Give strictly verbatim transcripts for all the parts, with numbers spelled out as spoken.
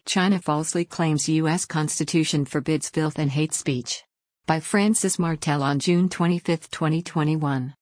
China falsely claims U S Constitution forbids filth and hate speech. By Francis Martel on June twenty-fifth, twenty twenty-one.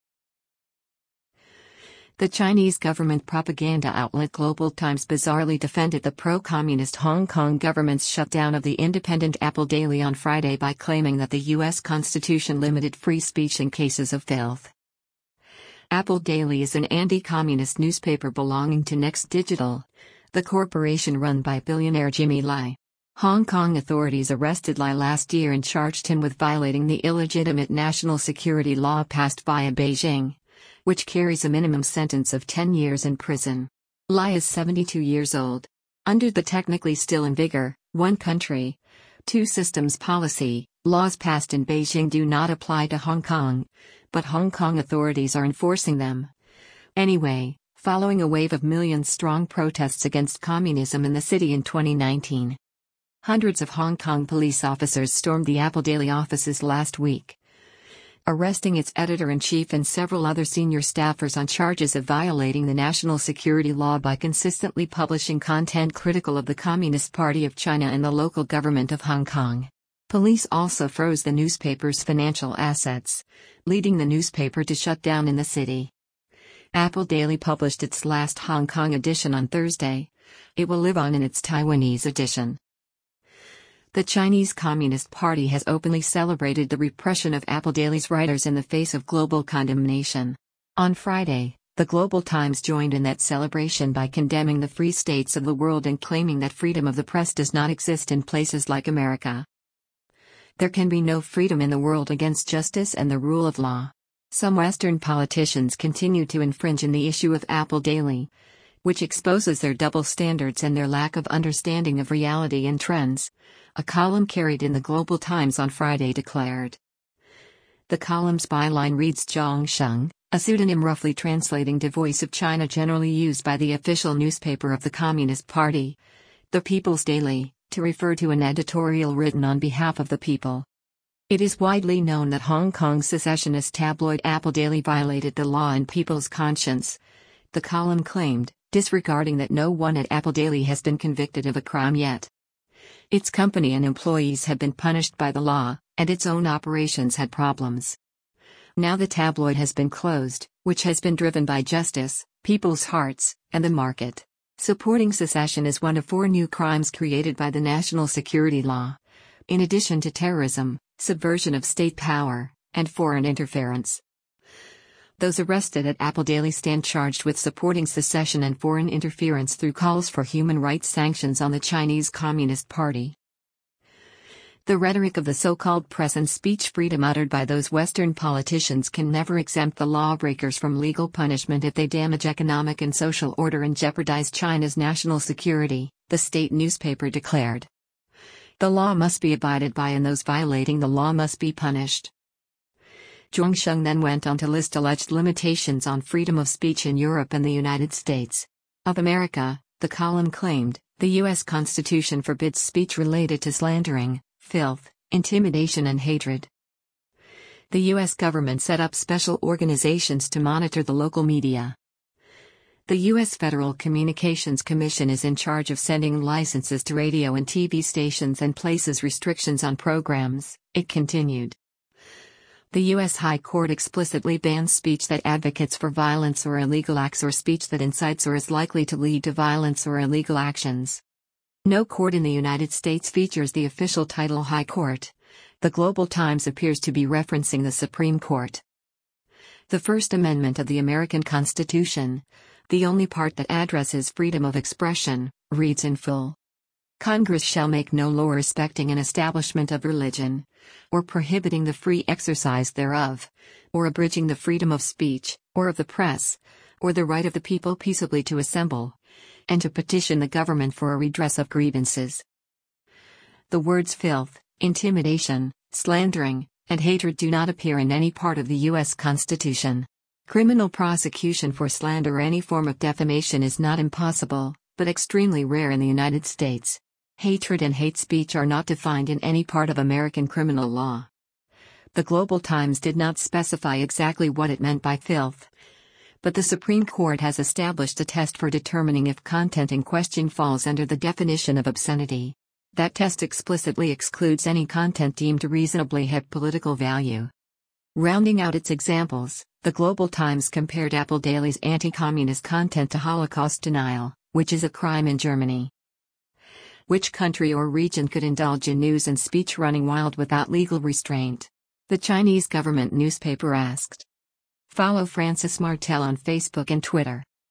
The Chinese government propaganda outlet Global Times bizarrely defended the pro-communist Hong Kong government's shutdown of the independent Apple Daily on Friday by claiming that the U S Constitution limited free speech in cases of filth. Apple Daily is an anti-communist newspaper belonging to Next Digital, the corporation run by billionaire Jimmy Lai. Hong Kong authorities arrested Lai last year and charged him with violating the illegitimate national security law passed via Beijing, which carries a minimum sentence of ten years in prison. Lai is seventy-two years old. Under the technically still in vigor, one country, two systems policy, laws passed in Beijing do not apply to Hong Kong, but Hong Kong authorities are enforcing them. Anyway, following a wave of million-strong protests against communism in the city in twenty nineteen. Hundreds of Hong Kong police officers stormed the Apple Daily offices last week, arresting its editor-in-chief and several other senior staffers on charges of violating the national security law by consistently publishing content critical of the Communist Party of China and the local government of Hong Kong. Police also froze the newspaper's financial assets, leading the newspaper to shut down in the city. Apple Daily published its last Hong Kong edition on Thursday. It will live on in its Taiwanese edition. The Chinese Communist Party has openly celebrated the repression of Apple Daily's writers in the face of global condemnation. On Friday, the Global Times joined in that celebration by condemning the free states of the world and claiming that freedom of the press does not exist in places like America. There can be no freedom in the world against justice and the rule of law. Some Western politicians continue to infringe in the issue of Apple Daily, which exposes their double standards and their lack of understanding of reality and trends, a column carried in the Global Times on Friday declared. The column's byline reads Zhongsheng, a pseudonym roughly translating to Voice of China generally used by the official newspaper of the Communist Party, the People's Daily, to refer to an editorial written on behalf of the people. It is widely known that Hong Kong's secessionist tabloid Apple Daily violated the law and people's conscience, the column claimed, disregarding that no one at Apple Daily has been convicted of a crime yet. Its company and employees have been punished by the law, and its own operations had problems. Now the tabloid has been closed, which has been driven by justice, people's hearts, and the market. Supporting secession is one of four new crimes created by the national security law, in addition to terrorism, subversion of state power, and foreign interference. Those arrested at Apple Daily stand charged with supporting secession and foreign interference through calls for human rights sanctions on the Chinese Communist Party. The rhetoric of the so-called press and speech freedom uttered by those Western politicians can never exempt the lawbreakers from legal punishment if they damage economic and social order and jeopardize China's national security, the state newspaper declared. The law must be abided by and those violating the law must be punished. Zhongsheng then went on to list alleged limitations on freedom of speech in Europe and the United States. Of America, the column claimed, the U S Constitution forbids speech related to slandering, filth, intimidation and hatred. The U S government set up special organizations to monitor the local media. The U S Federal Communications Commission is in charge of sending licenses to radio and T V stations and places restrictions on programs, it continued. The U S High Court explicitly bans speech that advocates for violence or illegal acts or speech that incites or is likely to lead to violence or illegal actions. No court in the United States features the official title High Court. The Global Times appears to be referencing the Supreme Court. The First Amendment of the American Constitution, the only part that addresses freedom of expression, reads in full. Congress shall make no law respecting an establishment of religion, or prohibiting the free exercise thereof, or abridging the freedom of speech, or of the press, or the right of the people peaceably to assemble, and to petition the government for a redress of grievances. The words filth, intimidation, slandering, and hatred do not appear in any part of the U S Constitution. Criminal prosecution for slander or any form of defamation is not impossible, but extremely rare in the United States. Hatred and hate speech are not defined in any part of American criminal law. The Global Times did not specify exactly what it meant by filth, But the Supreme Court has established a test for determining if content in question falls under the definition of obscenity. That test explicitly excludes any content deemed to reasonably have political value. Rounding out its examples, the Global Times compared Apple Daily's anti-communist content to Holocaust denial, which is a crime in Germany. Which country or region could indulge in news and speech running wild without legal restraint? The Chinese government newspaper asked. Follow Francis Martel on Facebook and Twitter.